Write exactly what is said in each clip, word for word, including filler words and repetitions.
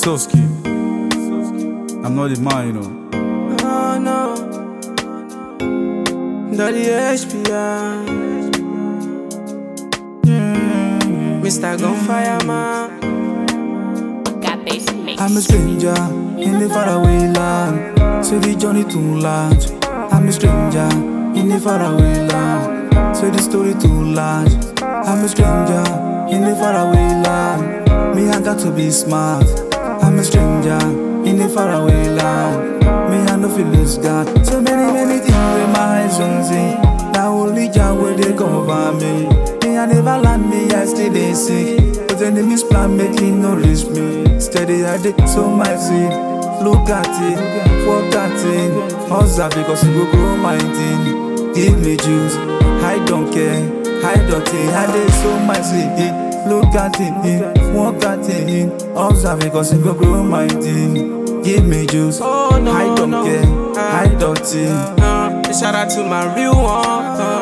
Soski. I'm not the man, you know. No, no. Daddy H P I. Mister Gunfire Man. I'm a stranger in the faraway land. Say the journey too large. I'm a stranger in the faraway land. Say the story too large. I'm a stranger in the faraway land. Me, I got to be smart. I'm a stranger in the faraway land. Me, I no feel this God. So many, many things with my eyes on see. Now only Jah where they come over me. Me, I never land me, I still they sick. But enemies plan making no risk me. Steady I did so my seed. Look at it, walk at it. Hustle because it go grow my thing. Give me juice, I don't care. I don't think I did so my seed. Look at it, walk at it. Hustle because it go grow my thing. Give me juice, Oh, no, I don't no. care. I don't think. Uh, shout out to my real one.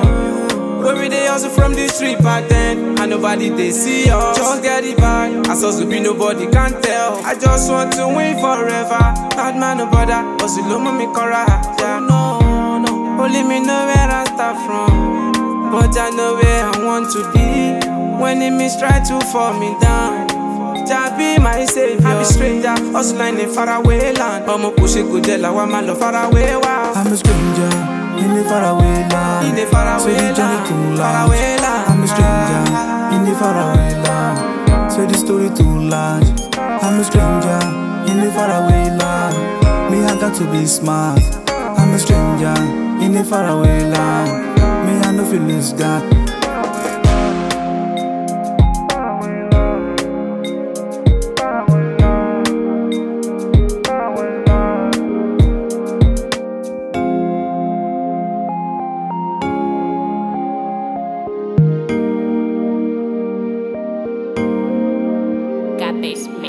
Uh, where we dey hustle from the street back then, and nobody they see us. Just get it back, I saw to be nobody can tell. I just want to win forever. Bad man no bother, hustle low me cora. Yeah, no, no. Only me know where I start from, but I know where I want to be. When enemies try to fall me down, Jah be my savior. I'm a stranger, hustling in faraway land. Omo push it good, la wa ma lo faraway wow. I'm a stranger in the faraway land. In the faraway Say the journey land, too large. faraway land. I'm a stranger in the faraway land. Say the story too large. I'm a stranger in the faraway land. Me, I got to be smart. I'm a stranger in the faraway land. Me, I no feel this God. Basement.